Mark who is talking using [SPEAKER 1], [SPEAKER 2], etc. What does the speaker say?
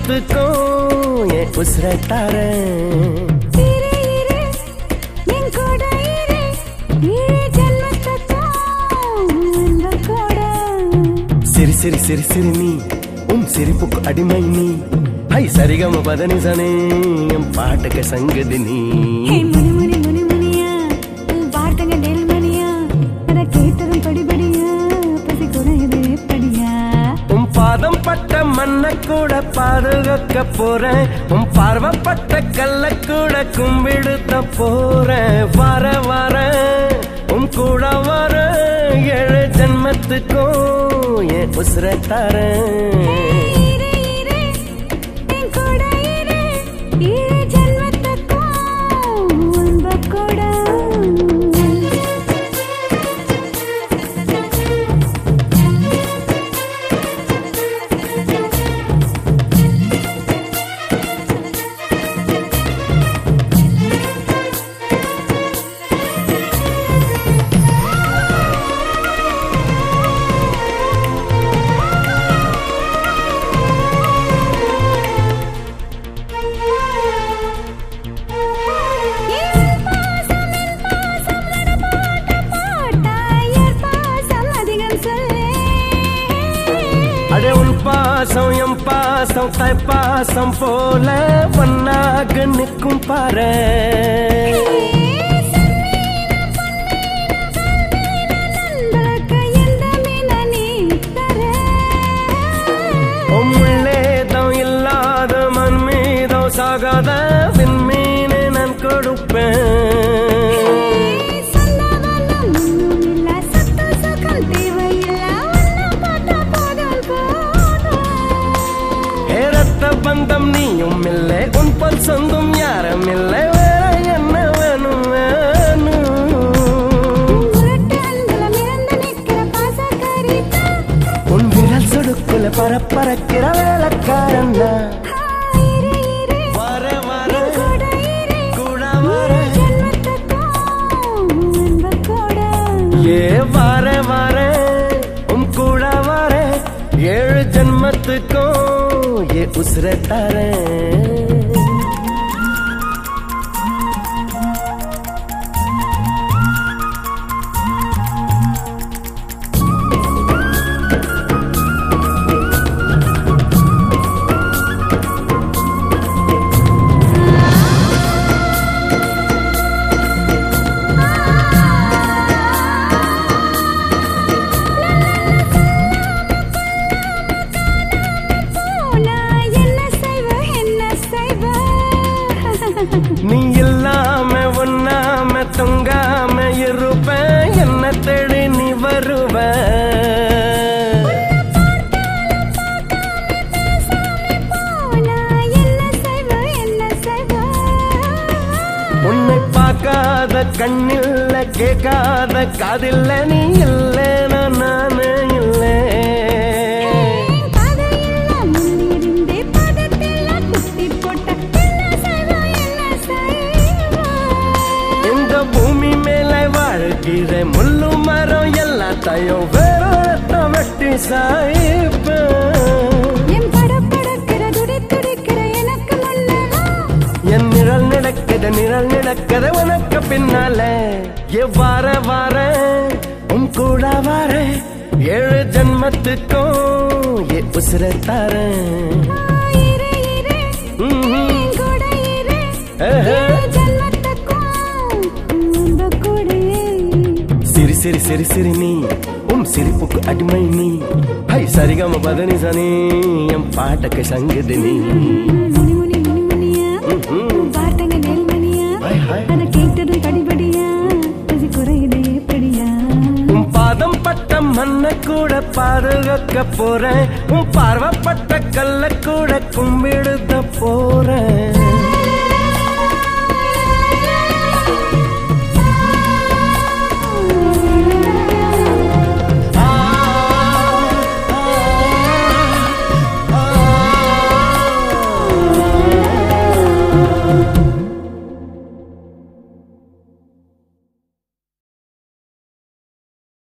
[SPEAKER 1] ஜென்மத்துக்கும் என் உசுரை தாரேன். சிரி சிரி சிரி சிரி நீ சிரிப்புக்கு அடிமை நீ. ஹை சரிகம பதனி சனே என் பாட்டுக்கு சங்கதி நீ. பாதம் பட்ட மண்ண கூட பாதுகாக்க போறேன். உன் பார்வப்பட்ட கல்ல கூட கும்பிடுத்த போறேன். வர வர உன் கூட வர 7 ஜென்மத்துக்கும் என் உசுரை தாரேன். அடே உன் பாசம் என் பாசம் தாய் பாசம் போல ஒன்னாக நிற்கும் பாரு. முள்ளேதம் இல்லாத மண் மீதம் சாகாத விண்மீனை நான் கொடுப்பேன். பந்தம் நீயும் இல்லை உன் பல் சொந்தம் யாரும் இல்லை. வேற என்ன வேணும் வேணும். உன் விரல் சொடுக்குல பரப்பறக்கிற வேலைக்காரன் வர வர கூட வர ஏ வர வர உன் கூட வர 7 ஜென்மத்துக்கும் ये उसे तारें. நீ இல்லாம ஒன்னாம தொங்காம இருப்பேன். என்ன தேடி நீ வருவ. உன்னை பார்க்காத கண்ணில்ல கேட்காத காதில்ல நீ இல்லை நானே இல்லை. பூமி மேல வாழ்கிற முள்ளு மரம் எல்லாத்தையும் வேற வெட்டி சாய்ப்ப. என் நிழல் நடக்குது உனக்கு பின்னால. வார வார உன் கூட வார 7 ஜென்மத்துக்கும் என் உசுரை தாரேன். சிரி சிரி சிரி சிரி நீ சிரிப்புக்கு அடிமை நீ. ஹை சரிகம பதனி சனி என் பாட்டுக்கு சங்கதி நீ. உன் பாதம் பட்ட மண்ண கூட பாதுகாக்க போறேன். உன் பார்வப்பட்ட கல்ல கூட கும்பிடுத போறேன்.